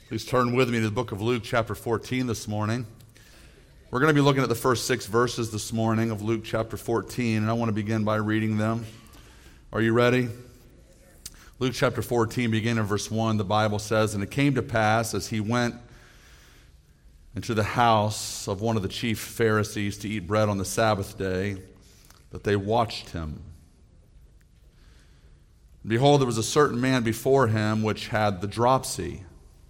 Please turn with me to the book of Luke chapter 14 this morning. We're going to be looking at the first 6 verses this morning of Luke chapter 14, and I want to begin by reading them. Are you ready? Luke chapter 14, beginning in verse 1, the Bible says, "And it came to pass as he went into the house of one of the chief Pharisees to eat bread on the Sabbath day, that they watched him. And behold, there was a certain man before him which had the dropsy.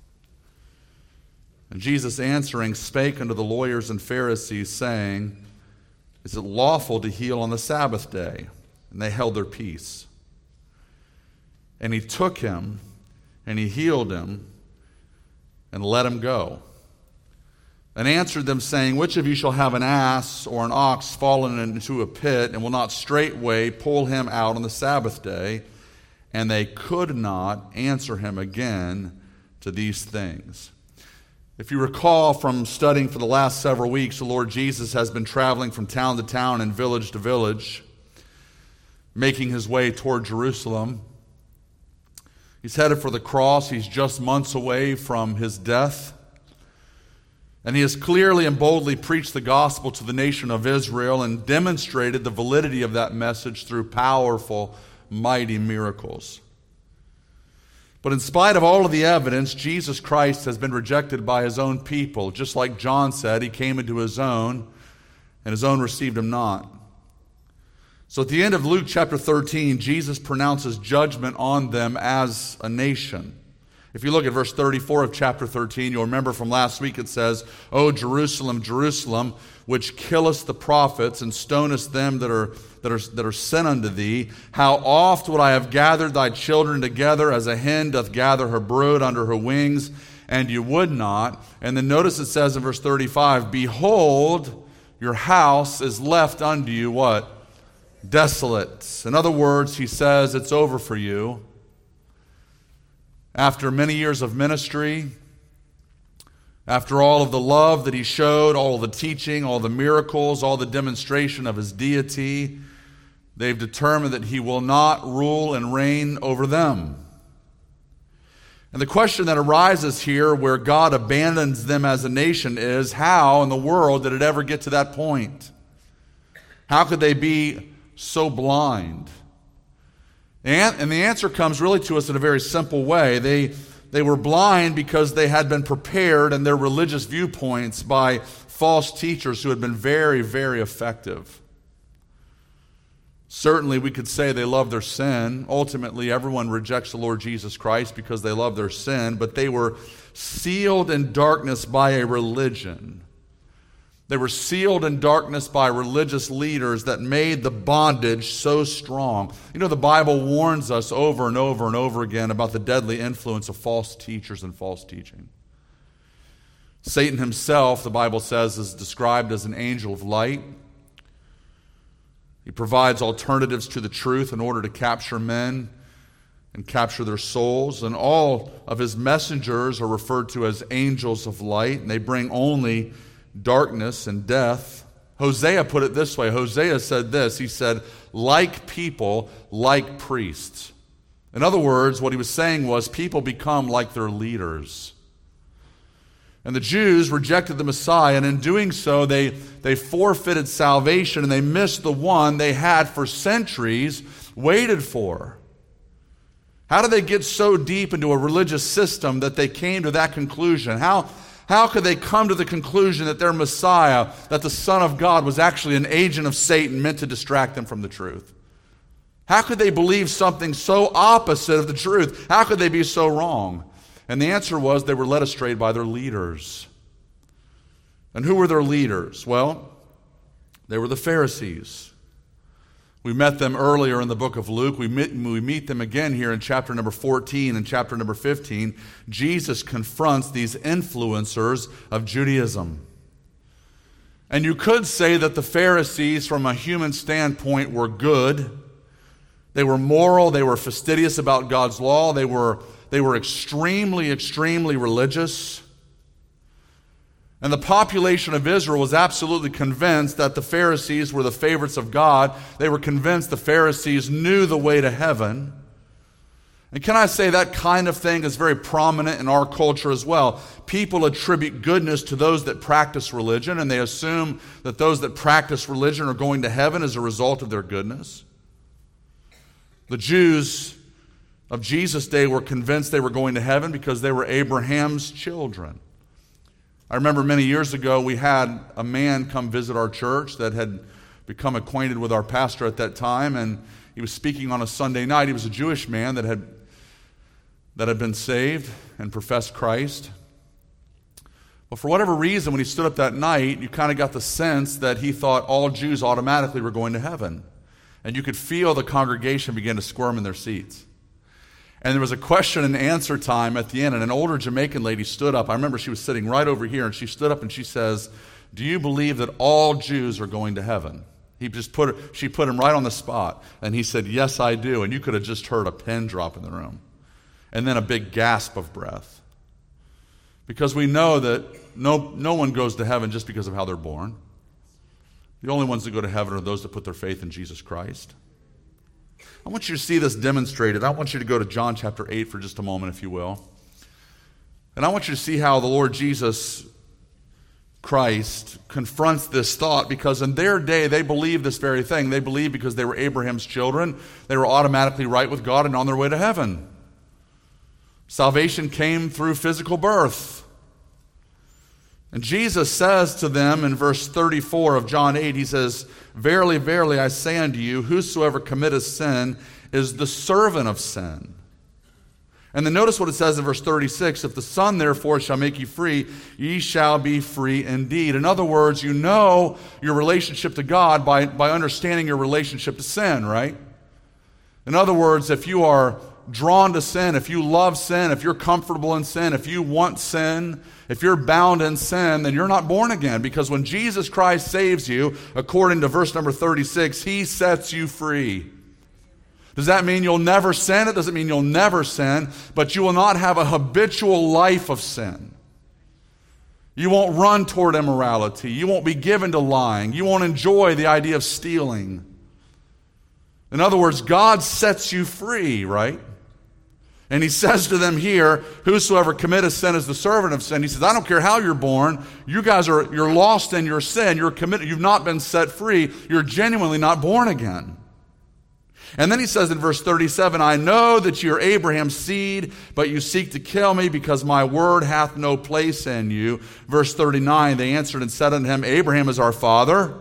And Jesus answering spake unto the lawyers and Pharisees, saying, Is it lawful to heal on the Sabbath day? And they held their peace. And he took him, and he healed him, and let him go. And answered them, saying, Which of you shall have an ass or an ox fallen into a pit, and will not straightway pull him out on the Sabbath day? And they could not answer him again to these things." If you recall from studying for the last several weeks, the Lord Jesus has been traveling from town to town and village to village, making his way toward Jerusalem. He's headed for the cross. He's just months away from his death. And he has clearly and boldly preached the gospel to the nation of Israel and demonstrated the validity of that message through powerful, mighty miracles. But in spite of all of the evidence, Jesus Christ has been rejected by his own people. Just like John said, he came into his own, and his own received him not. So at the end of Luke chapter 13, Jesus pronounces judgment on them as a nation. If you look at verse 34 of chapter 13, you'll remember from last week it says, O Jerusalem, Jerusalem, which killest the prophets and stonest them that are sent unto thee, how oft would I have gathered thy children together as a hen doth gather her brood under her wings, and you would not. And then notice it says in verse 35, Behold, your house is left unto you, what? Desolate. In other words, he says, it's over for you. After many years of ministry, after all of the love that he showed, all the teaching, all the miracles, all the demonstration of his deity, they've determined that he will not rule and reign over them. And the question that arises here, where God abandons them as a nation, is how in the world did it ever get to that point? How could they be so blind? And the answer comes really to us in a very simple way. They were blind because they had been prepared in their religious viewpoints by false teachers who had been very, very effective. Certainly, we could say they love their sin. Ultimately, everyone rejects the Lord Jesus Christ because they love their sin, but they were sealed in darkness by a religion. They were sealed in darkness by religious leaders that made the bondage so strong. You know, the Bible warns us over and over and over again about the deadly influence of false teachers and false teaching. Satan himself, the Bible says, is described as an angel of light. He provides alternatives to the truth in order to capture men and capture their souls. And all of his messengers are referred to as angels of light, and they bring only darkness and death. Hosea put it this way. Hosea said this. He said, like people, like priests. In other words, what he was saying was people become like their leaders. And the Jews rejected the Messiah, and in doing so, they forfeited salvation, and they missed the one they had for centuries waited for. How did they get so deep into a religious system that they came to that conclusion? How could they come to the conclusion that their Messiah, that the Son of God, was actually an agent of Satan meant to distract them from the truth? How could they believe something so opposite of the truth? How could they be so wrong? And the answer was they were led astray by their leaders. And who were their leaders? Well, they were the Pharisees. We met them earlier in the book of Luke. We meet them again here in chapter number 14 and chapter number 15. Jesus confronts these influencers of Judaism. And you could say that the Pharisees, from a human standpoint, were good. They were moral. They were fastidious about God's law. They were extremely, extremely religious. And the population of Israel was absolutely convinced that the Pharisees were the favorites of God. They were convinced the Pharisees knew the way to heaven. And can I say that kind of thing is very prominent in our culture as well. People attribute goodness to those that practice religion, and they assume that those that practice religion are going to heaven as a result of their goodness. The Jews of Jesus' day were convinced they were going to heaven because they were Abraham's children. I remember many years ago we had a man come visit our church that had become acquainted with our pastor at that time, and he was speaking on a Sunday night. He was a Jewish man that had been saved and professed Christ. But for whatever reason, when he stood up that night, you kind of got the sense that he thought all Jews automatically were going to heaven. And you could feel the congregation begin to squirm in their seats. And there was a question and answer time at the end, and an older Jamaican lady stood up. I remember she was sitting right over here, and she stood up and she says, "Do you believe that all Jews are going to heaven?" She put him right on the spot, and he said, "Yes, I do." And you could have just heard a pin drop in the room. And then a big gasp of breath. Because we know that no one goes to heaven just because of how they're born. The only ones that go to heaven are those that put their faith in Jesus Christ. I want you to see this demonstrated. I want you to go to John chapter 8 for just a moment, if you will. And I want you to see how the Lord Jesus Christ confronts this thought, because in their day they believed this very thing. They believed because they were Abraham's children, they were automatically right with God and on their way to heaven. Salvation came through physical birth. And Jesus says to them in verse 34 of John 8, he says, "Verily, verily, I say unto you, whosoever committeth sin is the servant of sin." And then notice what it says in verse 36, "If the Son therefore shall make you free, ye shall be free indeed." In other words, you know your relationship to God by understanding your relationship to sin, right? In other words, if you are drawn to sin, if you love sin, if you're comfortable in sin, if you want sin, if you're bound in sin, then you're not born again. Because when Jesus Christ saves you, according to verse number 36, he sets you free. Does that mean you'll never sin? It doesn't mean you'll never sin, but you will not have a habitual life of sin. You won't run toward immorality. You won't be given to lying. You won't enjoy the idea of stealing. In other words, God sets you free, right? And he says to them here, "Whosoever committeth sin is the servant of sin." He says, I don't care how you're born. You're lost in your sin. You've not been set free. You're genuinely not born again. And then he says in verse 37, "I know that you are Abraham's seed, but you seek to kill me because my word hath no place in you." Verse 39, "They answered and said unto him, Abraham is our father."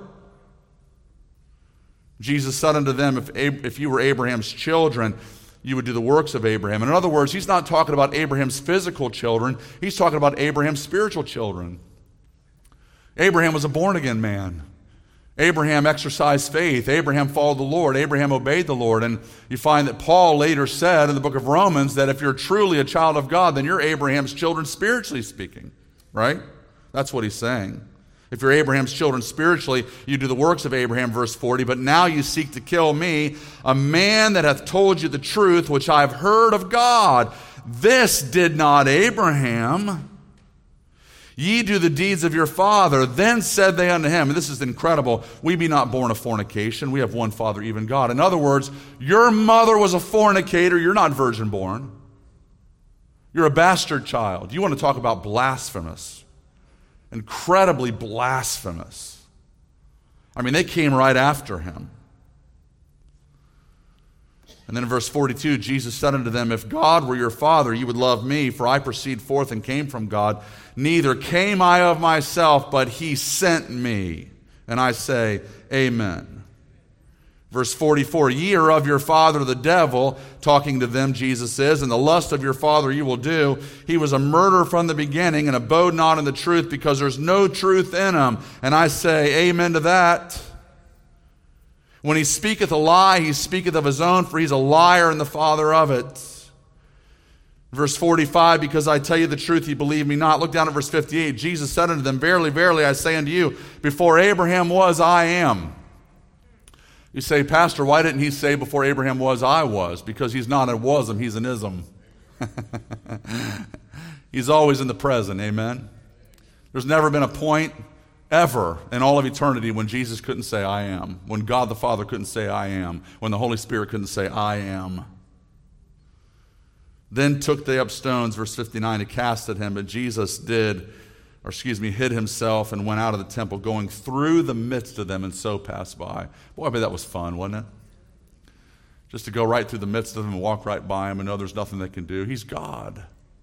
Jesus said unto them, if you were Abraham's children, you would do the works of Abraham. In other words, he's not talking about Abraham's physical children. He's talking about Abraham's spiritual children. Abraham was a born-again man. Abraham exercised faith. Abraham followed the Lord. Abraham obeyed the Lord. And you find that Paul later said in the book of Romans that if you're truly a child of God, then you're Abraham's children spiritually speaking. Right? That's what he's saying. If you're Abraham's children spiritually, you do the works of Abraham, verse 40. "But now you seek to kill me, a man that hath told you the truth, which I have heard of God. This did not Abraham. Ye do the deeds of your father. Then said they unto him," and this is incredible, "We be not born of fornication. We have one Father, even God." In other words, your mother was a fornicator. You're not virgin born. You're a bastard child. You want to talk about blasphemous. Incredibly blasphemous. I mean, they came right after him. And then in verse 42, Jesus said unto them, "If God were your father, you would love me, for I proceed forth and came from God. Neither came I of myself, but he sent me. And I say, Amen." Verse 44, "Ye are of your father the devil," talking to them, Jesus is, "and the lust of your father you will do. He was a murderer from the beginning, and abode not in the truth, because there's no truth in him. And I say, Amen to that. When he speaketh a lie, he speaketh of his own, for he's a liar and the father of it." Verse 45, "Because I tell you the truth, ye believe me not." Look down at verse 58. Jesus said unto them, "Verily, verily, I say unto you, before Abraham was, I am." You say, "Pastor, why didn't he say before Abraham was, I was?" Because he's not a wasm, he's an ism. He's always in the present, amen? There's never been a point ever in all of eternity when Jesus couldn't say, I am. When God the Father couldn't say, I am. When the Holy Spirit couldn't say, I am. Then took they up stones, verse 59, to cast at him. But Jesus hid himself and went out of the temple, going through the midst of them, and so passed by. Boy, I bet that was fun, wasn't it? Just to go right through the midst of them and walk right by him and know there's nothing they can do. He's God.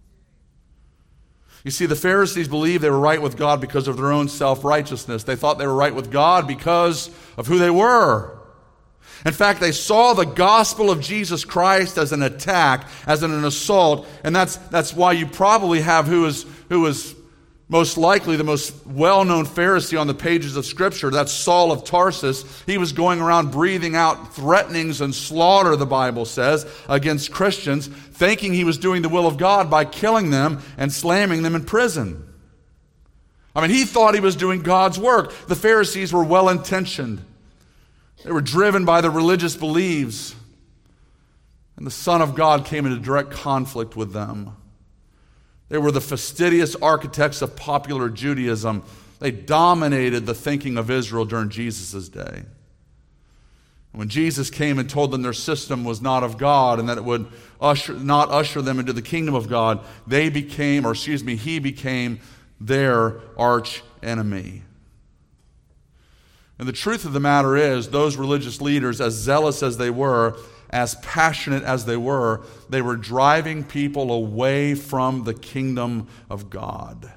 You see, the Pharisees believed they were right with God because of their own self-righteousness. They thought they were right with God because of who they were. In fact, they saw the gospel of Jesus Christ as an attack, as an assault, and that's why you probably have who is most likely the most well-known Pharisee on the pages of Scripture. That's Saul of Tarsus. He was going around breathing out threatenings and slaughter, the Bible says, against Christians, thinking he was doing the will of God by killing them and slamming them in prison. I mean, he thought he was doing God's work. The Pharisees were well-intentioned. They were driven by their religious beliefs. And the Son of God came into direct conflict with them. They were the fastidious architects of popular Judaism. They dominated the thinking of Israel during Jesus' day. When Jesus came and told them their system was not of God and that it would not usher them into the kingdom of God, he became their arch enemy. And the truth of the matter is, those religious leaders, as zealous as they were, as passionate as they were driving people away from the kingdom of God.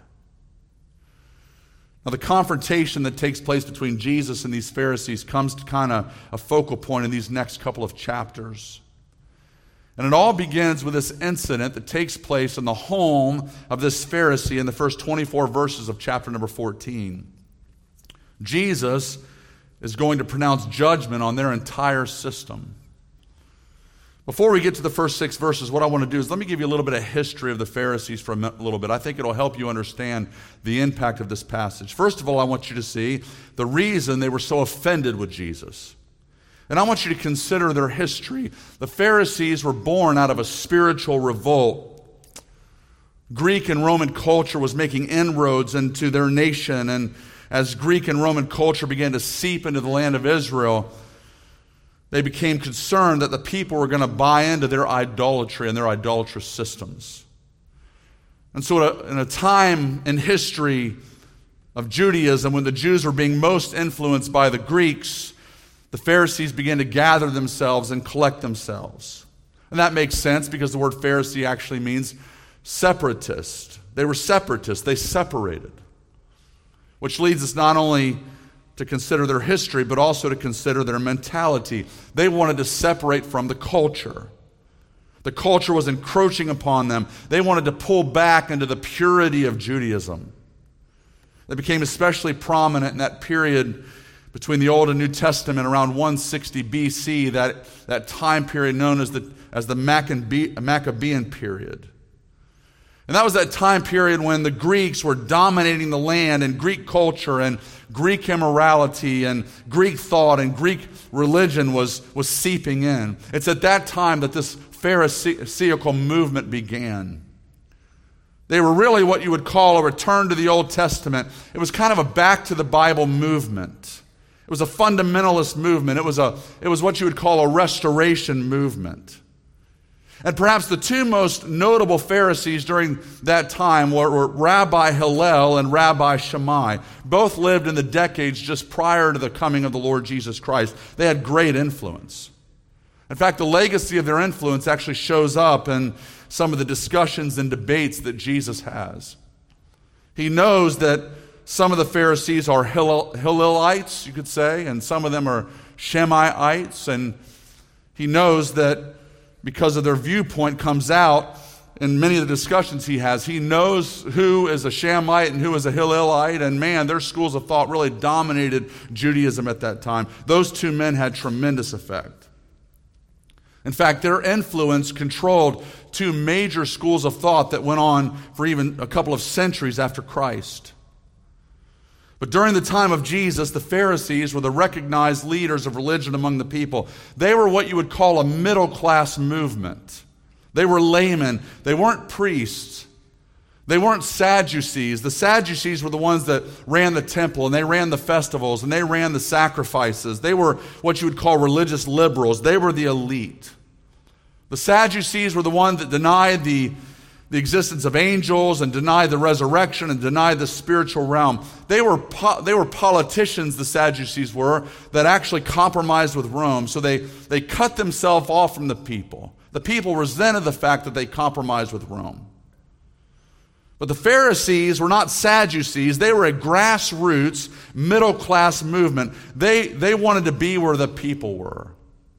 Now, the confrontation that takes place between Jesus and these Pharisees comes to kind of a focal point in these next couple of chapters. And it all begins with this incident that takes place in the home of this Pharisee in the first 24 verses of chapter number 14. Jesus is going to pronounce judgment on their entire system. Before we get to the first 6 verses, what I want to do is let me give you a little bit of history of the Pharisees for a little bit. I think it'll help you understand the impact of this passage. First of all, I want you to see the reason they were so offended with Jesus. And I want you to consider their history. The Pharisees were born out of a spiritual revolt. Greek and Roman culture was making inroads into their nation, and as Greek and Roman culture began to seep into the land of Israel, they became concerned that the people were going to buy into their idolatry and their idolatrous systems. And so in a time in history of Judaism when the Jews were being most influenced by the Greeks, the Pharisees began to gather themselves and collect themselves. And that makes sense because the word Pharisee actually means separatist. They were separatists. They separated. Which leads us not only to consider their history, but also to consider their mentality. They wanted to separate from the culture. The culture was encroaching upon them. They wanted to pull back into the purity of Judaism. They became especially prominent in that period between the Old and New Testament around 160 BC, that time period known as the Maccabean period. And that was that time period when the Greeks were dominating the land, and Greek culture and Greek immorality and Greek thought and Greek religion was seeping in. It's at that time that this Pharisaical movement began. They were really what you would call a return to the Old Testament. It was kind of a back to the Bible movement. It was a fundamentalist movement. It was what you would call a restoration movement. And perhaps the two most notable Pharisees during that time were Rabbi Hillel and Rabbi Shammai. Both lived in the decades just prior to the coming of the Lord Jesus Christ. They had great influence. In fact, the legacy of their influence actually shows up in some of the discussions and debates that Jesus has. He knows that some of the Pharisees are Hillelites, you could say, and some of them are Shammaites, and he knows that because of their viewpoint comes out in many of the discussions he has. He knows who is a Shammite and who is a Hillelite, and man, their schools of thought really dominated Judaism at that time. Those two men had tremendous effect. In fact, their influence controlled two major schools of thought that went on for even a couple of centuries after Christ. But during the time of Jesus, the Pharisees were the recognized leaders of religion among the people. They were what you would call a middle-class movement. They were laymen. They weren't priests. They weren't Sadducees. The Sadducees were the ones that ran the temple, and they ran the festivals, and they ran the sacrifices. They were what you would call religious liberals. They were the elite. The Sadducees were the ones that denied the existence of angels and denied the resurrection and denied the spiritual realm. They were politicians, the Sadducees were, that actually compromised with Rome. So they cut themselves off from the people. The people resented the fact that they compromised with Rome. But the Pharisees were not Sadducees. They were a grassroots, middle-class movement. They wanted to be where the people were.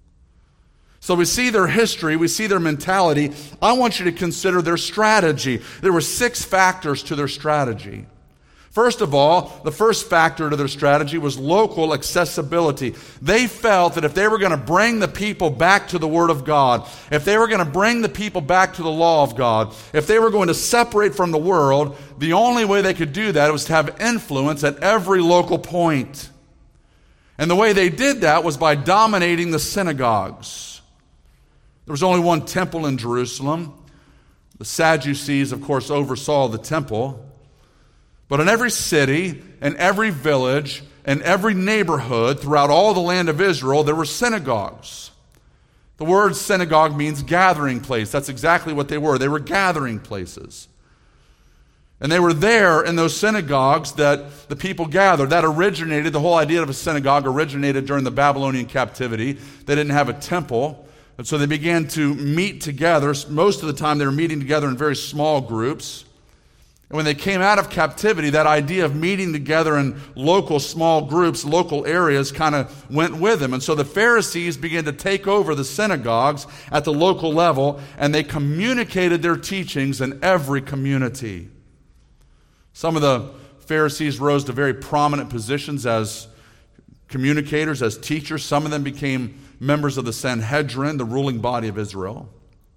So we see their history, we see their mentality. I want you to consider their strategy. There were 6 factors to their strategy. First of all, the first factor to their strategy was local accessibility. They felt that if they were going to bring the people back to the Word of God, if they were going to bring the people back to the law of God, if they were going to separate from the world, the only way they could do that was to have influence at every local point. And the way they did that was by dominating the synagogues. There was only one temple in Jerusalem. The Sadducees, of course, oversaw the temple. But in every city, and every village, and every neighborhood throughout all the land of Israel, there were synagogues. The word synagogue means gathering place. That's exactly what they were. They were gathering places. And they were there in those synagogues that the people gathered. That originated, the whole idea of a synagogue originated during the Babylonian captivity. They didn't have a temple. And so they began to meet together. Most of the time they were meeting together in very small groups. And when they came out of captivity, that idea of meeting together in local small groups, local areas, kind of went with them. And so the Pharisees began to take over the synagogues at the local level, and they communicated their teachings in every community. Some of the Pharisees rose to very prominent positions as communicators, as teachers. Some of them became members of the Sanhedrin, the ruling body of Israel.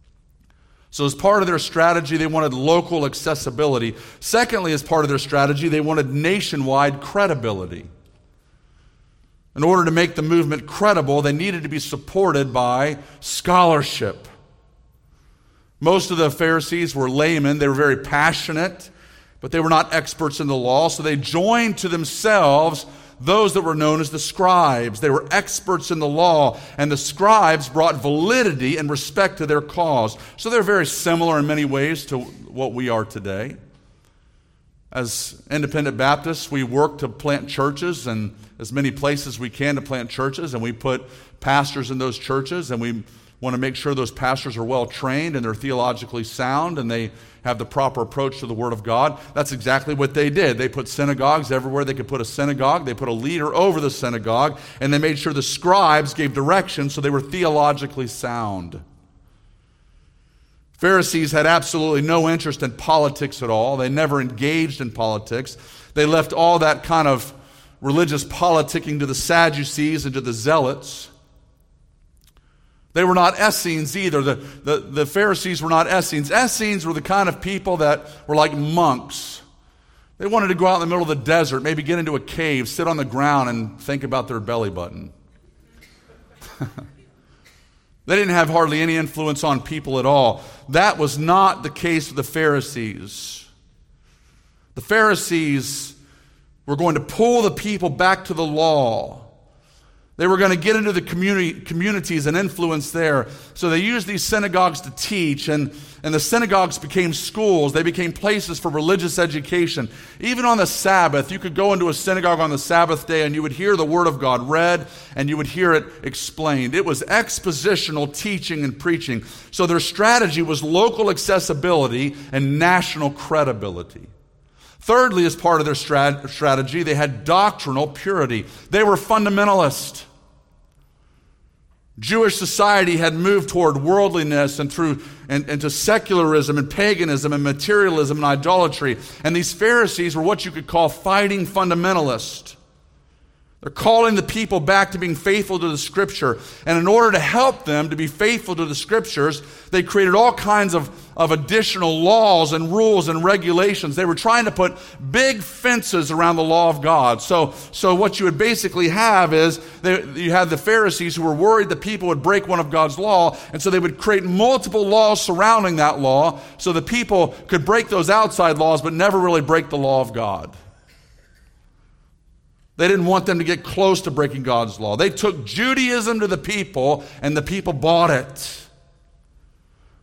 So as part of their strategy, they wanted local accessibility. Secondly, as part of their strategy, they wanted nationwide credibility. In order to make the movement credible, they needed to be supported by scholarship. Most of the Pharisees were laymen. They were very passionate, but they were not experts in the law, so they joined to themselves those that were known as the scribes. They were experts in the law, and the scribes brought validity and respect to their cause. So they're very similar in many ways to what we are today. As independent Baptists, we work to plant churches and as many places we can to plant churches, and we put pastors in those churches, and we want to make sure those pastors are well trained and they're theologically sound and they have the proper approach to the Word of God. That's exactly what they did. They put synagogues everywhere they could put a synagogue. They put a leader over the synagogue, and they made sure the scribes gave direction so they were theologically sound. Pharisees had absolutely no interest in politics at all. They never engaged in politics. They left all that kind of religious politicking to the Sadducees and to the Zealots. They were not Essenes either. The Pharisees were not Essenes. Essenes were the kind of people that were like monks. They wanted to go out in the middle of the desert, maybe get into a cave, sit on the ground, and think about their belly button. They didn't have hardly any influence on people at all. That was not the case with the Pharisees. The Pharisees were going to pull the people back to the law. They were going to get into the communities and influence there. So they used these synagogues to teach, and the synagogues became schools. They became places for religious education. Even on the Sabbath, you could go into a synagogue on the Sabbath day and you would hear the Word of God read and you would hear it explained. It was expositional teaching and preaching. So their strategy was local accessibility and national credibility. Thirdly, as part of their strategy, they had doctrinal purity. They were fundamentalist. Jewish society had moved toward worldliness and to secularism and paganism and materialism and idolatry. And these Pharisees were what you could call fighting fundamentalists. They're calling the people back to being faithful to the Scripture. And in order to help them to be faithful to the Scriptures, they created all kinds of additional laws and rules and regulations. They were trying to put big fences around the law of God. So what you would basically have is you had the Pharisees who were worried that people would break one of God's law, and so they would create multiple laws surrounding that law so the people could break those outside laws but never really break the law of God. They didn't want them to get close to breaking God's law. They took Judaism to the people, and the people bought it.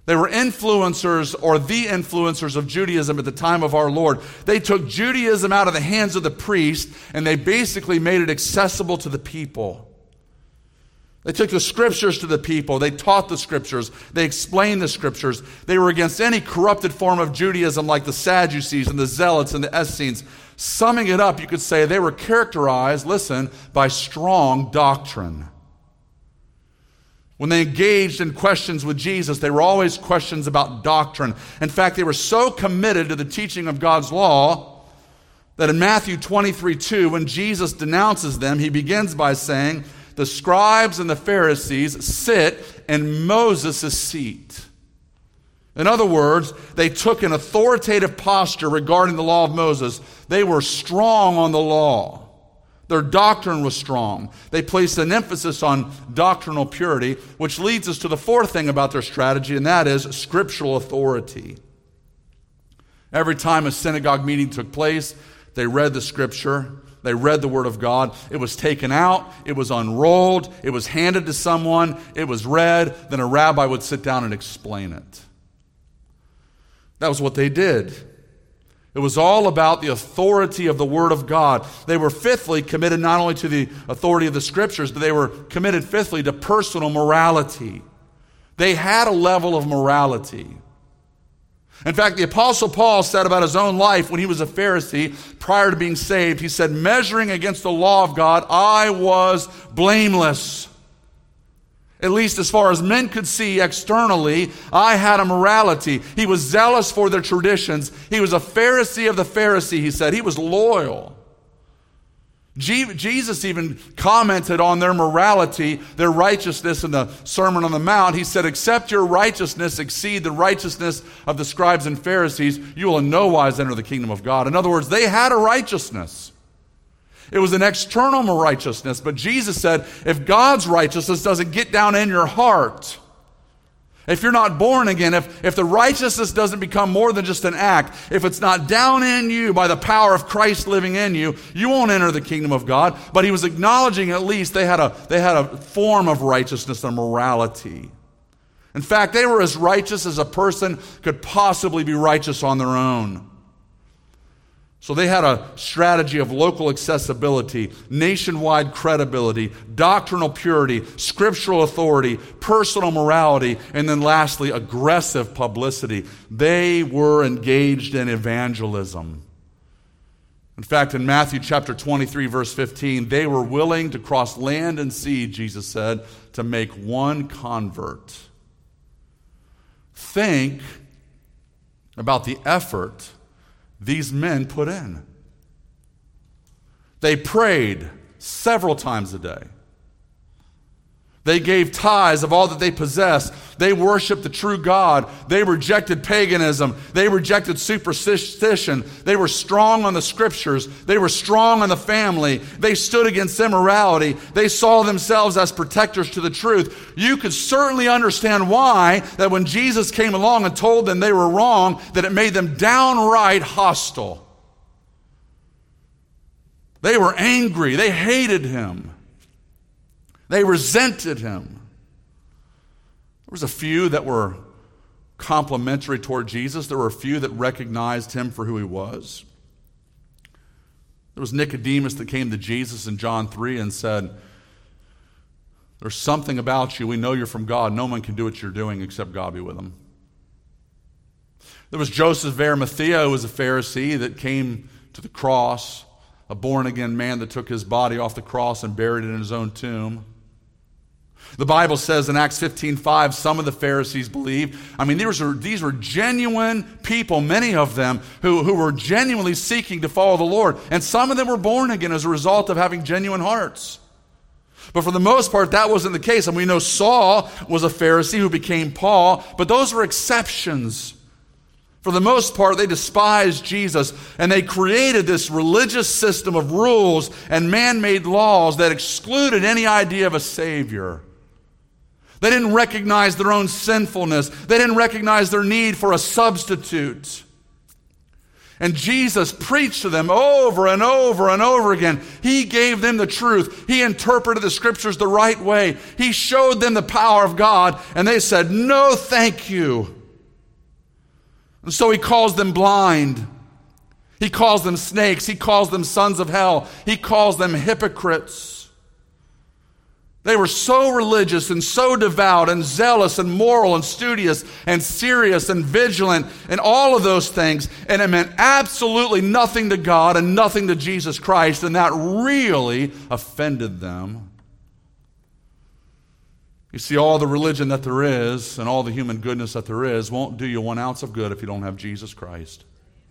They were influencers or the influencers of Judaism at the time of our Lord. They took Judaism out of the hands of the priest and they basically made it accessible to the people. They took the scriptures to the people. They taught the scriptures. They explained the scriptures. They were against any corrupted form of Judaism like the Sadducees and the Zealots and the Essenes. Summing it up, you could say they were characterized, listen, by strong doctrine. When they engaged in questions with Jesus, they were always questions about doctrine. In fact, they were so committed to the teaching of God's law that in Matthew 23:2, when Jesus denounces them, he begins by saying, the scribes and the Pharisees sit in Moses' seat. In other words, they took an authoritative posture regarding the law of Moses. They were strong on the law. Their doctrine was strong. They placed an emphasis on doctrinal purity, which leads us to the fourth thing about their strategy, and that is scriptural authority. Every time a synagogue meeting took place, they read the scripture, they read the word of God. It was taken out, it was unrolled, it was handed to someone, it was read, then a rabbi would sit down and explain it. That was what they did. It was all about the authority of the Word of God. They were fifthly committed not only to the authority of the Scriptures, but they were committed fifthly to personal morality. They had a level of morality. In fact, the Apostle Paul said about his own life when he was a Pharisee prior to being saved, he said, measuring against the law of God, I was blameless. At least as far as men could see externally, I had a morality. He was zealous for their traditions. He was a Pharisee of the Pharisee, he said. He was loyal. Jesus even commented on their morality, their righteousness in the Sermon on the Mount. He said, except your righteousness exceed the righteousness of the scribes and Pharisees, you will in no wise enter the kingdom of God. In other words, they had a righteousness. It was an external righteousness, but Jesus said, if God's righteousness doesn't get down in your heart, if you're not born again, if the righteousness doesn't become more than just an act, if it's not down in you by the power of Christ living in you, you won't enter the kingdom of God. But he was acknowledging at least they had a form of righteousness and morality. In fact, they were as righteous as a person could possibly be righteous on their own. So they had a strategy of local accessibility, nationwide credibility, doctrinal purity, scriptural authority, personal morality, and then lastly, aggressive publicity. They were engaged in evangelism. In fact, in Matthew chapter 23, verse 15, they were willing to cross land and sea, Jesus said, to make one convert. Think about the effort these men put in. They prayed several times a day. They gave tithes of all that they possessed. They worshiped the true God. They rejected paganism. They rejected superstition. They were strong on the scriptures. They were strong on the family. They stood against immorality. They saw themselves as protectors to the truth. You could certainly understand why that when Jesus came along and told them they were wrong, that it made them downright hostile. They were angry. They hated him. They resented him. There was a few that were complimentary toward Jesus. There were a few that recognized him for who he was. There was Nicodemus that came to Jesus in John 3 and said, there's something about you. We know you're from God. No one can do what you're doing except God be with him. There was Joseph of Arimathea, who was a Pharisee that came to the cross, a born-again man that took his body off the cross and buried it in his own tomb. The Bible says in Acts 15:5, some of the Pharisees believed. I mean, these were genuine people, many of them, who were genuinely seeking to follow the Lord. And some of them were born again as a result of having genuine hearts. But for the most part, that wasn't the case. And we know Saul was a Pharisee who became Paul, but those were exceptions. For the most part, they despised Jesus, and they created this religious system of rules and man-made laws that excluded any idea of a Savior. They didn't recognize their own sinfulness. They didn't recognize their need for a substitute. And Jesus preached to them over and over and over again. He gave them the truth. He interpreted the scriptures the right way. He showed them the power of God, and they said, no, thank you. And so he calls them blind. He calls them snakes. He calls them sons of hell. He calls them hypocrites. They were so religious and so devout and zealous and moral and studious and serious and vigilant and all of those things, and it meant absolutely nothing to God and nothing to Jesus Christ, and that really offended them. You see, all the religion that there is and all the human goodness that there is won't do you 1 ounce of good if you don't have Jesus Christ.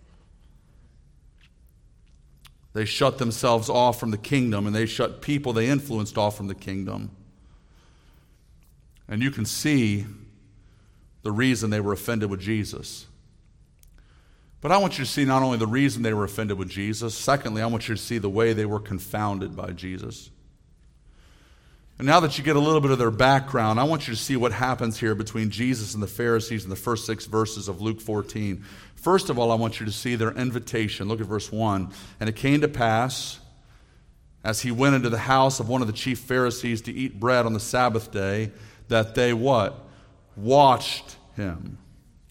They shut themselves off from the kingdom, and they shut people they influenced off from the kingdom. And you can see the reason they were offended with Jesus. But I want you to see not only the reason they were offended with Jesus, secondly, I want you to see the way they were confounded by Jesus. And now that you get a little bit of their background, I want you to see what happens here between Jesus and the Pharisees in the first 6 verses of Luke 14. First of all, I want you to see their invitation. Look at verse 1. And it came to pass, as he went into the house of one of the chief Pharisees to eat bread on the Sabbath day, that they what? Watched him.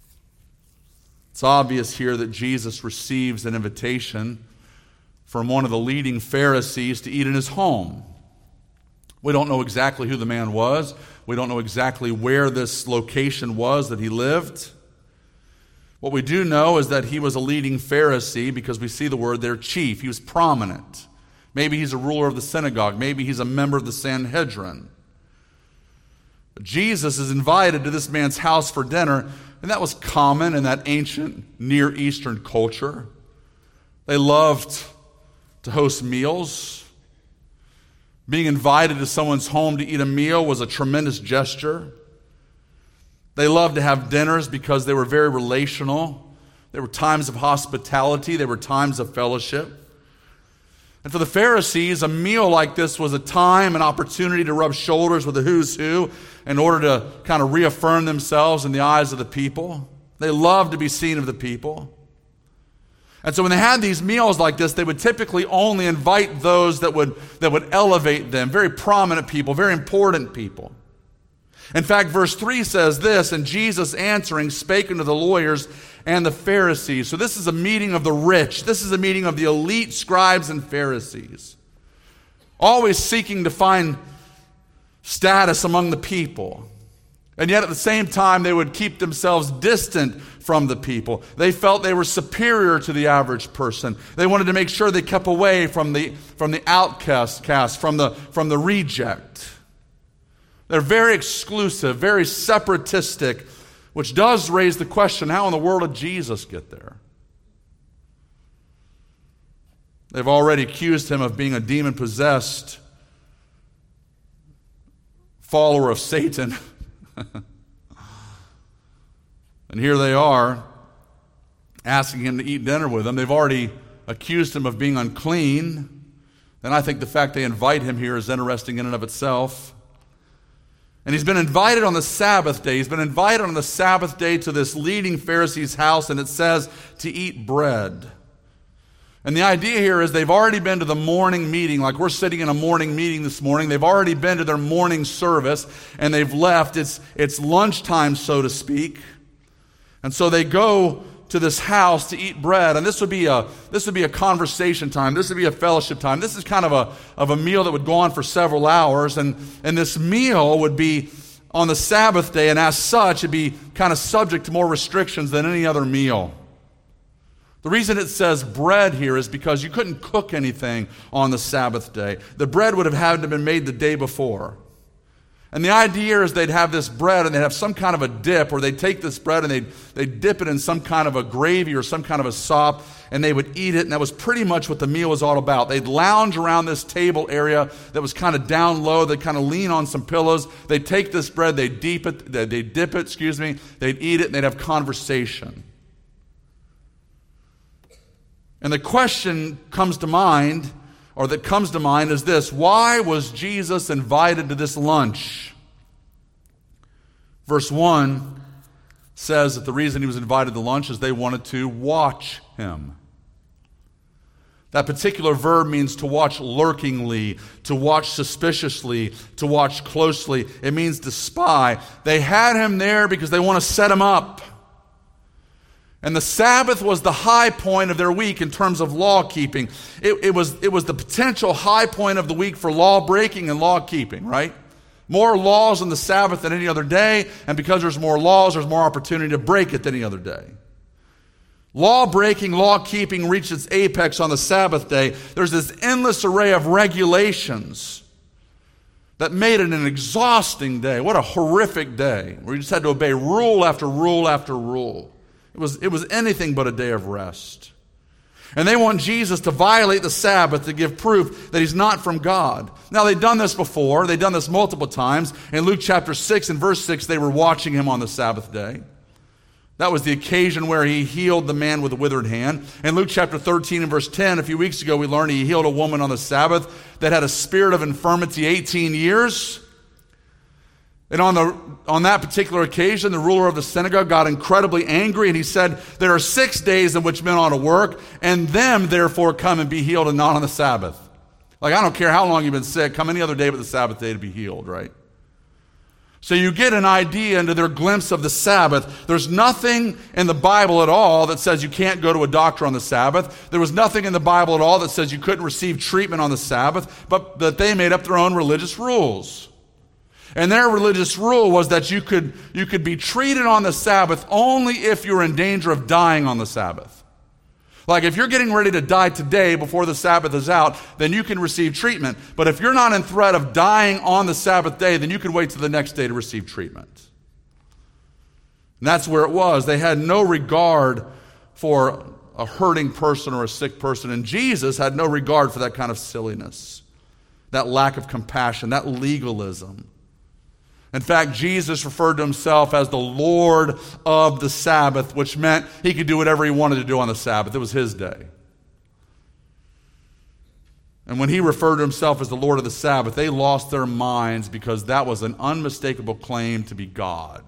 It's obvious here that Jesus receives an invitation from one of the leading Pharisees to eat in his home. We don't know exactly who the man was. We don't know exactly where this location was that he lived. What we do know is that he was a leading Pharisee because we see the word there, chief. He was prominent. Maybe he's a ruler of the synagogue. Maybe he's a member of the Sanhedrin. But Jesus is invited to this man's house for dinner, and that was common in that ancient Near Eastern culture. They loved to host meals. Being invited to someone's home to eat a meal was a tremendous gesture. They loved to have dinners because they were very relational. There were times of hospitality. There were times of fellowship. And for the Pharisees, a meal like this was a time, an opportunity to rub shoulders with the who's who in order to kind of reaffirm themselves in the eyes of the people. They loved to be seen of the people. And so when they had these meals like this, they would typically only invite those that would elevate them, very prominent people, very important people. In fact, verse 3 says this, and Jesus answering spake unto the lawyers and the Pharisees. So this is a meeting of the rich. This is a meeting of the elite scribes and Pharisees, always seeking to find status among the people. And yet at the same time, they would keep themselves distant from the people. They felt they were superior to the average person. They wanted to make sure they kept away from the outcast, from the reject. They're very exclusive, very separatistic, which does raise the question, how in the world did Jesus get there? They've already accused him of being a demon-possessed follower of Satan. And here they are asking him to eat dinner with them. They've already accused him of being unclean. And I think the fact they invite him here is interesting in and of itself. And he's been invited on the Sabbath day. He's been invited on the Sabbath day to this leading Pharisee's house, and it says to eat bread. And the idea here is they've already been to the morning meeting, like we're sitting in a morning meeting this morning. They've already been to their morning service, and they've left. It's lunchtime, so to speak. And so they go to this house to eat bread, and this would be a conversation time. This would be a fellowship time. This is kind of a meal that would go on for several hours, and this meal would be on the Sabbath day, and as such, it'd be kind of subject to more restrictions than any other meal. The reason it says bread here is because you couldn't cook anything on the Sabbath day. The bread would have had to have been made the day before. And the idea is they'd have this bread and they'd have some kind of a dip, or they'd take this bread and they'd dip it in some kind of a gravy or some kind of a sop, and they would eat it, and that was pretty much what the meal was all about. They'd lounge around this table area that was kind of down low. They'd kind of lean on some pillows. They'd take this bread, they'd dip it, they'd eat it, and they'd have conversation. And the question comes to mind is this: why was Jesus invited to this lunch? Verse 1 says that the reason he was invited to lunch is they wanted to watch him. That particular verb means to watch lurkingly, to watch suspiciously, to watch closely. It means to spy. They had him there because they want to set him up. And the Sabbath was the high point of their week in terms of law keeping. It was the potential high point of the week for law breaking and law keeping, right? More laws on the Sabbath than any other day, and because there's more laws, there's more opportunity to break it than any other day. Law breaking, law keeping reached its apex on the Sabbath day. There's this endless array of regulations that made it an exhausting day. What a horrific day, where you just had to obey rule after rule after rule. It was anything but a day of rest. And they want Jesus to violate the Sabbath to give proof that he's not from God. Now, they've done this before. They've done this multiple times. In Luke chapter 6 and verse 6, they were watching him on the Sabbath day. That was the occasion where he healed the man with the withered hand. In Luke chapter 13 and verse 10, a few weeks ago, we learned he healed a woman on the Sabbath that had a spirit of infirmity 18 years. And on that particular occasion, the ruler of the synagogue got incredibly angry, and he said, there are 6 days in which men ought to work, and them therefore come and be healed, and not on the Sabbath. Like, I don't care how long you've been sick, come any other day but the Sabbath day to be healed, right? So you get an idea into their glimpse of the Sabbath. There's nothing in the Bible at all that says you can't go to a doctor on the Sabbath. There was nothing in the Bible at all that says you couldn't receive treatment on the Sabbath, but that they made up their own religious rules. And their religious rule was that you could be treated on the Sabbath only if you're in danger of dying on the Sabbath. Like, if you're getting ready to die today before the Sabbath is out, then you can receive treatment. But if you're not in threat of dying on the Sabbath day, then you can wait till the next day to receive treatment. And that's where it was. They had no regard for a hurting person or a sick person. And Jesus had no regard for that kind of silliness, that lack of compassion, that legalism. In fact, Jesus referred to himself as the Lord of the Sabbath, which meant he could do whatever he wanted to do on the Sabbath. It was his day. And when he referred to himself as the Lord of the Sabbath, they lost their minds because that was an unmistakable claim to be God.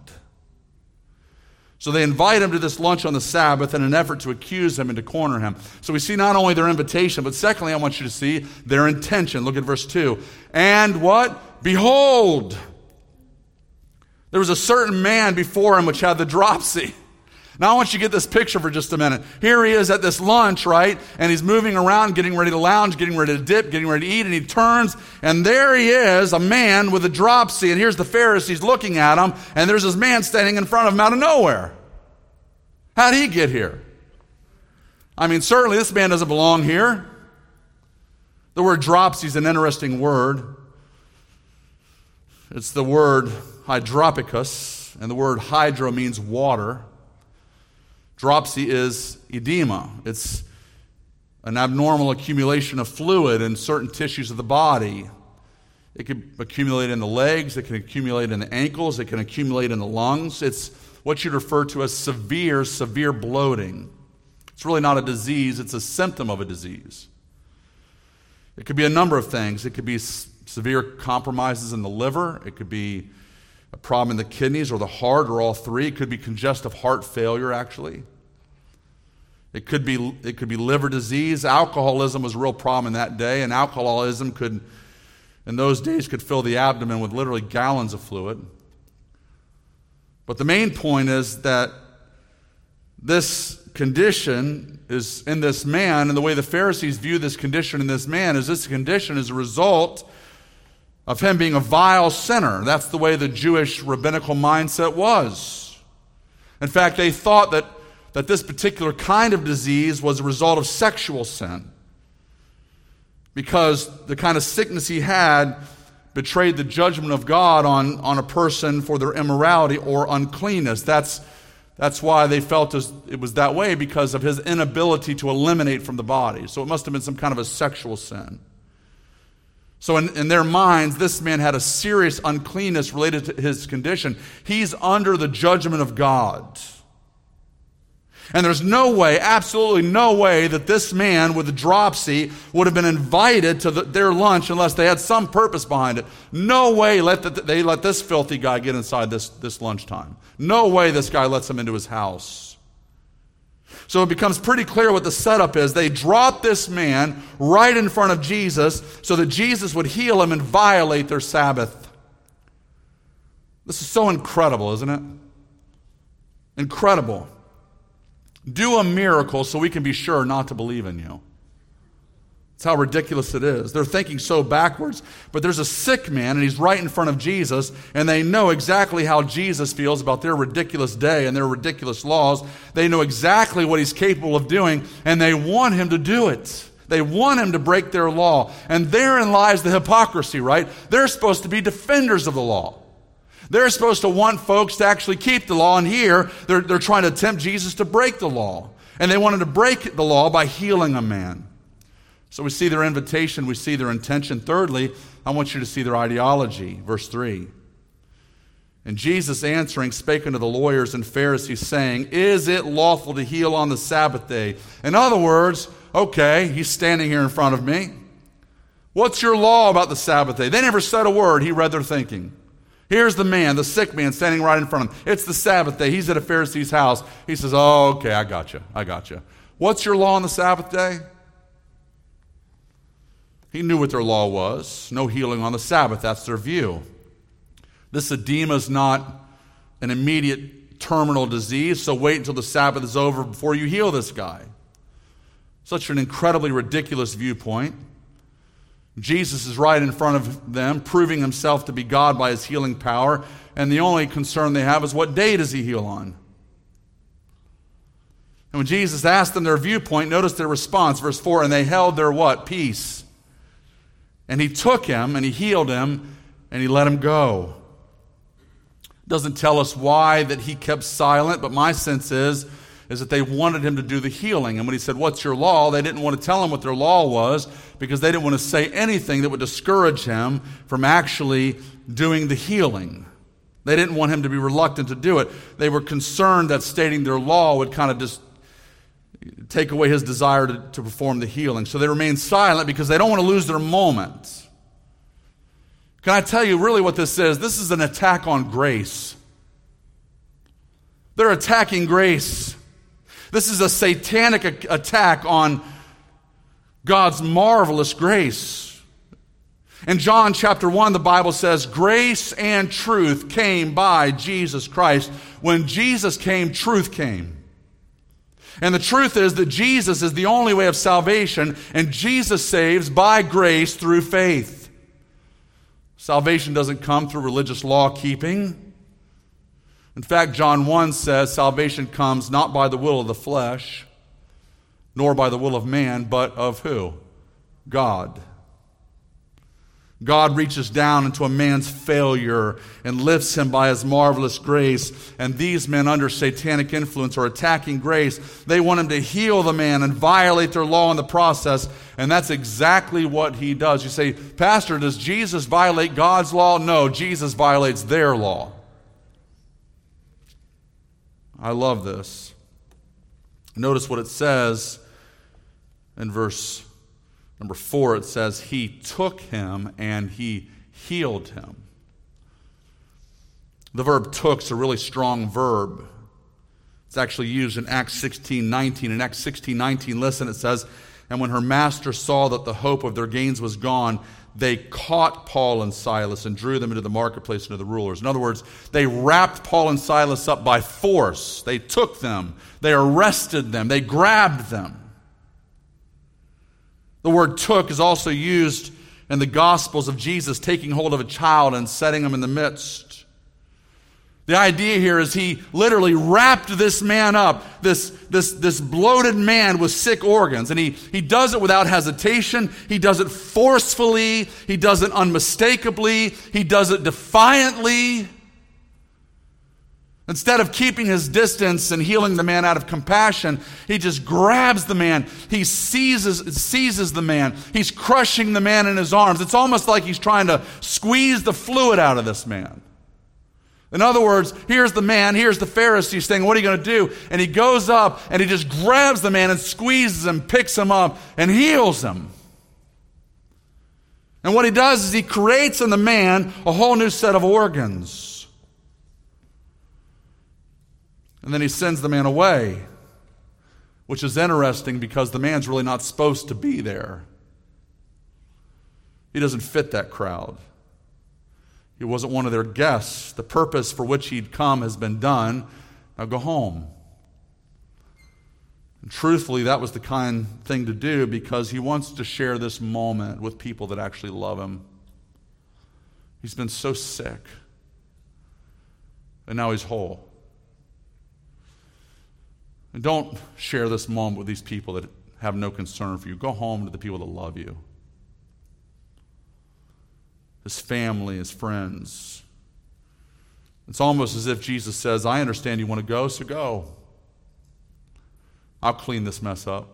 So they invite him to this lunch on the Sabbath in an effort to accuse him and to corner him. So we see not only their invitation, but secondly, I want you to see their intention. Look at verse 2. And what? Behold, there was a certain man before him which had the dropsy. Now I want you to get this picture for just a minute. Here he is at this lunch, right? And he's moving around, getting ready to lounge, getting ready to dip, getting ready to eat, and he turns, and there he is, a man with a dropsy, and here's the Pharisees looking at him, and there's this man standing in front of him out of nowhere. How'd he get here? I mean, certainly this man doesn't belong here. The word dropsy is an interesting word. It's the word hydropicus, and the word hydro means water. Dropsy is edema. It's an abnormal accumulation of fluid in certain tissues of the body. It can accumulate in the legs, it can accumulate in the ankles, it can accumulate in the lungs. It's what you'd refer to as severe bloating. It's really not a disease, it's a symptom of a disease. It could be a number of things. It could be severe compromises in the liver. It could be a problem in the kidneys or the heart or all three. It could be congestive heart failure, actually. It could be liver disease. Alcoholism was a real problem in that day, and alcoholism in those days could fill the abdomen with literally gallons of fluid. But the main point is that this condition is in this man, and the way the Pharisees view this condition in this man is this condition is a result of him being a vile sinner. That's the way the Jewish rabbinical mindset was. In fact, they thought that this particular kind of disease was a result of sexual sin, because the kind of sickness he had betrayed the judgment of God on a person for their immorality or uncleanness. That's why they felt it was that way, because of his inability to eliminate from the body. So it must have been some kind of a sexual sin. So in their minds, this man had a serious uncleanness related to his condition. He's under the judgment of God. And there's no way, absolutely no way, that this man with the dropsy would have been invited to their lunch unless they had some purpose behind it. No way they let this filthy guy get inside this lunchtime. No way this guy lets him into his house. So it becomes pretty clear what the setup is. They drop this man right in front of Jesus so that Jesus would heal him and violate their Sabbath. This is so incredible, isn't it? Incredible. Do a miracle so we can be sure not to believe in you. That's how ridiculous it is. They're thinking so backwards. But there's a sick man, and he's right in front of Jesus, and they know exactly how Jesus feels about their ridiculous day and their ridiculous laws. They know exactly what he's capable of doing, and they want him to do it. They want him to break their law. And therein lies the hypocrisy, right? They're supposed to be defenders of the law. They're supposed to want folks to actually keep the law, and here they're trying to tempt Jesus to break the law. And they want him to break the law by healing a man. So we see their invitation, we see their intention. Thirdly, I want you to see their ideology. Verse 3. And Jesus answering spake unto the lawyers and Pharisees, saying, Is it lawful to heal on the Sabbath day? In other words, okay, he's standing here in front of me. What's your law about the Sabbath day? They never said a word. He read their thinking. Here's the man, the sick man, standing right in front of him. It's the Sabbath day. He's at a Pharisee's house. He says, oh, okay, I got you. What's your law on the Sabbath day? He knew what their law was. No healing on the Sabbath. That's their view. This edema is not an immediate terminal disease, so wait until the Sabbath is over before you heal this guy. Such an incredibly ridiculous viewpoint. Jesus is right in front of them, proving himself to be God by his healing power, and the only concern they have is what day does he heal on? And when Jesus asked them their viewpoint, notice their response, verse 4, and they held their what? Peace. And he took him, and he healed him, and he let him go. Doesn't tell us why that he kept silent, but my sense is that they wanted him to do the healing. And when he said, what's your law? They didn't want to tell him what their law was because they didn't want to say anything that would discourage him from actually doing the healing. They didn't want him to be reluctant to do it. They were concerned that stating their law would kind of just take away his desire to perform the healing. So they remain silent because they don't want to lose their moment. Can I tell you really what this is? This is an attack on grace. They're attacking grace. This is a satanic attack on God's marvelous grace. In John chapter 1, the Bible says, grace and truth came by Jesus Christ. When Jesus came, truth came. And the truth is that Jesus is the only way of salvation, and Jesus saves by grace through faith. Salvation doesn't come through religious law keeping. In fact, John 1 says salvation comes not by the will of the flesh, nor by the will of man, but of who? God. God reaches down into a man's failure and lifts him by his marvelous grace. And these men under satanic influence are attacking grace. They want him to heal the man and violate their law in the process. And that's exactly what he does. You say, Pastor, does Jesus violate God's law? No, Jesus violates their law. I love this. Notice what it says in verse Number 4, it says, he took him and he healed him. The verb took is a really strong verb. It's actually used in Acts 16:19. In Acts 16:19, listen, it says, and when her master saw that the hope of their gains was gone, they caught Paul and Silas and drew them into the marketplace and to the rulers. In other words, they wrapped Paul and Silas up by force. They took them. They arrested them. They grabbed them. The word took is also used in the Gospels of Jesus taking hold of a child and setting him in the midst. The idea here is he literally wrapped this man up, this bloated man with sick organs. And he does it without hesitation. He does it forcefully. He does it unmistakably. He does it defiantly. Instead of keeping his distance and healing the man out of compassion, he just grabs the man. He seizes the man. He's crushing the man in his arms. It's almost like he's trying to squeeze the fluid out of this man. In other words, here's the man, here's the Pharisee saying, what are you going to do? And he goes up and he just grabs the man and squeezes him, picks him up, and heals him. And what he does is he creates in the man a whole new set of organs. And then he sends the man away, which is interesting because the man's really not supposed to be there. He doesn't fit that crowd. He wasn't one of their guests. The purpose for which he'd come has been done. Now go home. And truthfully, that was the kind thing to do because he wants to share this moment with people that actually love him. He's been so sick, and now he's whole. And don't share this moment with these people that have no concern for you. Go home to the people that love you. His family, his friends. It's almost as if Jesus says, I understand you want to go, so go. I'll clean this mess up.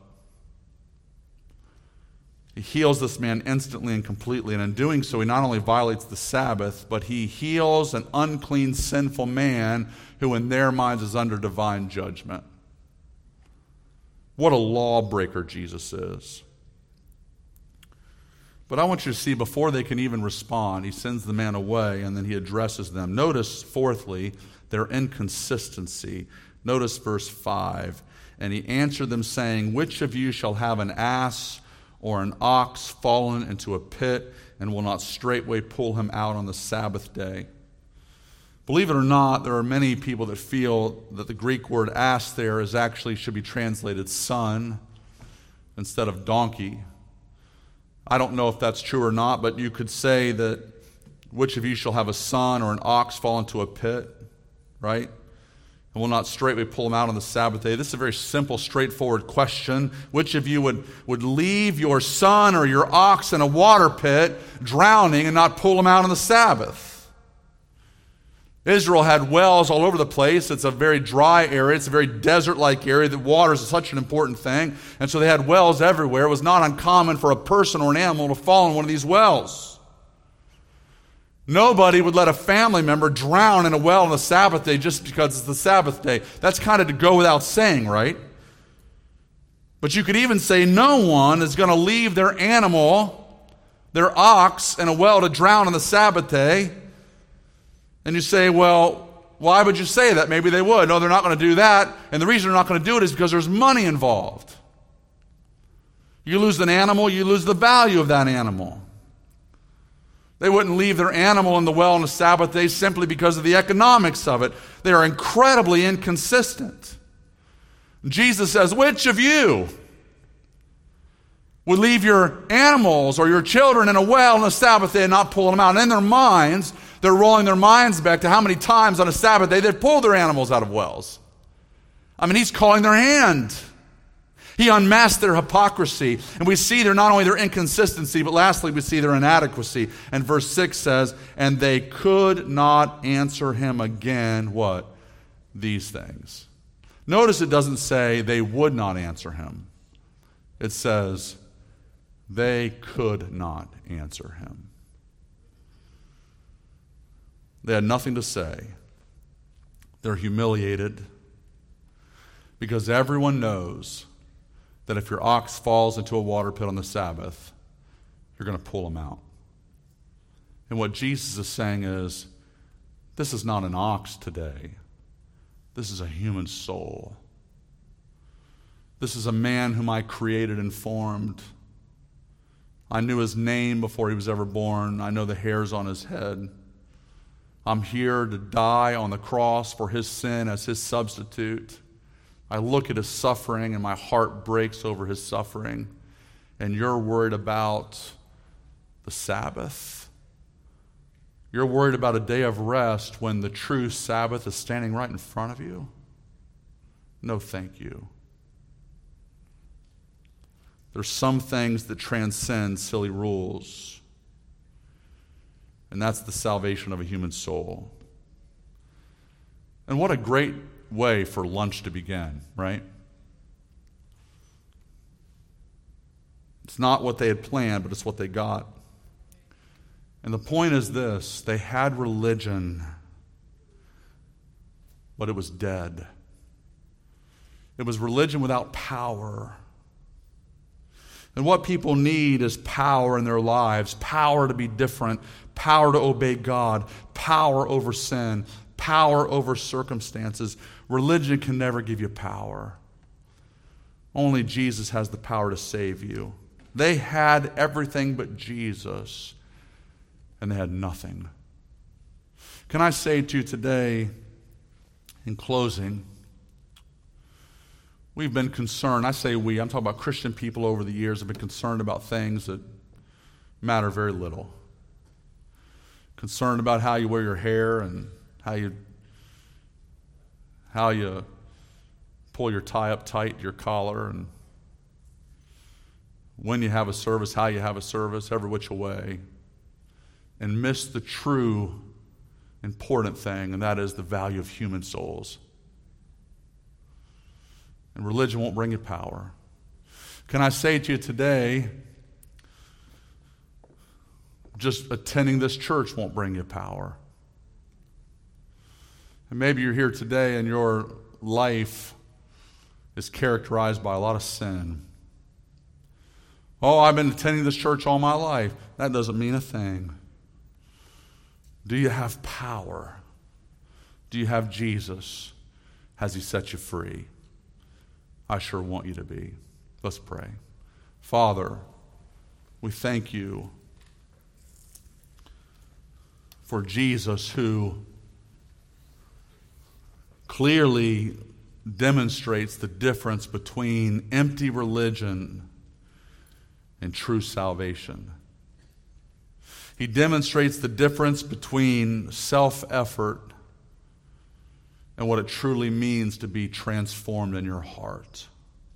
He heals this man instantly and completely, and in doing so, he not only violates the Sabbath, but he heals an unclean, sinful man who in their minds is under divine judgment. What a lawbreaker Jesus is. But I want you to see, before they can even respond, he sends the man away and then he addresses them. Notice, fourthly, their inconsistency. Notice verse 5. And he answered them, saying, which of you shall have an ass or an ox fallen into a pit, and will not straightway pull him out on the Sabbath day? Believe it or not, there are many people that feel that the Greek word ass there is actually should be translated son instead of donkey. I don't know if that's true or not, but you could say that which of you shall have a son or an ox fall into a pit, right? And will not straightway pull him out on the Sabbath day. This is a very simple, straightforward question. Which of you would leave your son or your ox in a water pit, drowning, and not pull him out on the Sabbath? Israel had wells all over the place. It's a very dry area. It's a very desert-like area. The water is such an important thing. And so they had wells everywhere. It was not uncommon for a person or an animal to fall in one of these wells. Nobody would let a family member drown in a well on the Sabbath day just because it's the Sabbath day. That's kind of to go without saying, right? But you could even say no one is going to leave their animal, their ox, in a well to drown on the Sabbath day. And you say, well, why would you say that? Maybe they would. No, they're not going to do that. And the reason they're not going to do it is because there's money involved. You lose an animal, you lose the value of that animal. They wouldn't leave their animal in the well on the Sabbath day simply because of the economics of it. They are incredibly inconsistent. Jesus says, which of you would leave your animals or your children in a well on the Sabbath day and not pull them out? And in their minds, they're rolling their minds back to how many times on a Sabbath day they'd pull their animals out of wells. I mean, he's calling their hand. He unmasked their hypocrisy. And we see not only their inconsistency, but lastly, we see their inadequacy. And verse 6 says, and they could not answer him again, what? These things. Notice it doesn't say they would not answer him. It says they could not answer him. They had nothing to say. They're humiliated because everyone knows that if your ox falls into a water pit on the Sabbath, you're going to pull him out. And what Jesus is saying is, this is not an ox today. This is a human soul. This is a man whom I created and formed. I knew his name before he was ever born. I know the hairs on his head. I'm here to die on the cross for his sin as his substitute. I look at his suffering and my heart breaks over his suffering. And you're worried about the Sabbath? You're worried about a day of rest when the true Sabbath is standing right in front of you? No, thank you. There's some things that transcend silly rules. And that's the salvation of a human soul. And what a great way for lunch to begin, right? It's not what they had planned, but it's what they got. And the point is this: they had religion, but it was dead. It was religion without power. And what people need is power in their lives, power to be different, power to obey God, power over sin, power over circumstances. Religion can never give you power. Only Jesus has the power to save you. They had everything but Jesus, and they had nothing. Can I say to you today, in closing, we've been concerned. I say we, I'm talking about Christian people over the years have been concerned about things that matter very little. Concerned about how you wear your hair and how you pull your tie up tight, your collar, and when you have a service, how you have a service, every which way, and miss the true important thing, and that is the value of human souls. And religion won't bring you power. Can I say to you today, just attending this church won't bring you power. And maybe you're here today and your life is characterized by a lot of sin. Oh, I've been attending this church all my life. That doesn't mean a thing. Do you have power? Do you have Jesus? Has he set you free? I sure want you to be. Let's pray. Father, we thank you for Jesus, who clearly demonstrates the difference between empty religion and true salvation. He demonstrates the difference between self-effort and what it truly means to be transformed in your heart.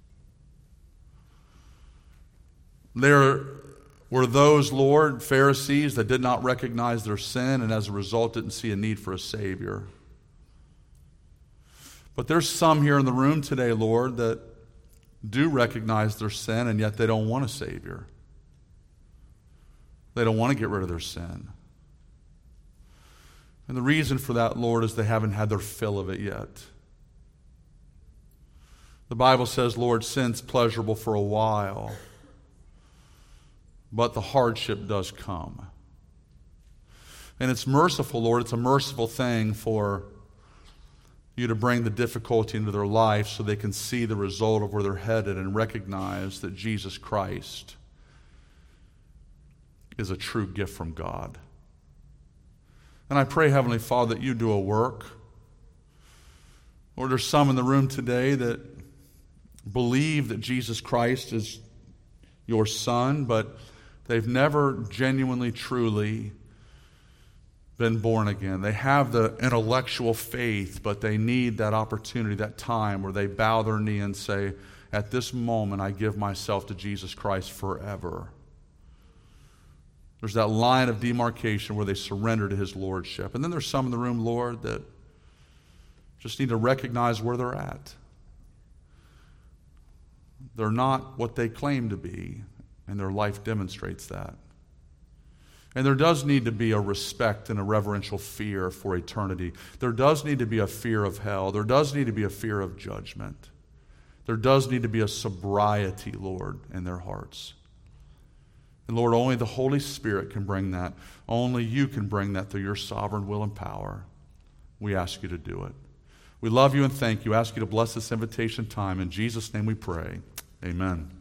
There were those, Lord, Pharisees, that did not recognize their sin and as a result didn't see a need for a Savior. But there's some here in the room today, Lord, that do recognize their sin and yet they don't want a Savior. They don't want to get rid of their sin. And the reason for that, Lord, is they haven't had their fill of it yet. The Bible says, Lord, sin's pleasurable for a while, but the hardship does come. And it's merciful, Lord. It's a merciful thing for you to bring the difficulty into their life so they can see the result of where they're headed and recognize that Jesus Christ is a true gift from God. And I pray, Heavenly Father, that you do a work. Lord, there's some in the room today that believe that Jesus Christ is your Son, but they've never genuinely, truly been born again. They have the intellectual faith, but they need that opportunity, that time where they bow their knee and say, at this moment, I give myself to Jesus Christ forever. There's that line of demarcation where they surrender to his lordship. And then there's some in the room, Lord, that just need to recognize where they're at. They're not what they claim to be, and their life demonstrates that. And there does need to be a respect and a reverential fear for eternity. There does need to be a fear of hell. There does need to be a fear of judgment. There does need to be a sobriety, Lord, in their hearts. And Lord, only the Holy Spirit can bring that. Only you can bring that through your sovereign will and power. We ask you to do it. We love you and thank you. Ask you to bless this invitation time. In Jesus' name we pray. Amen.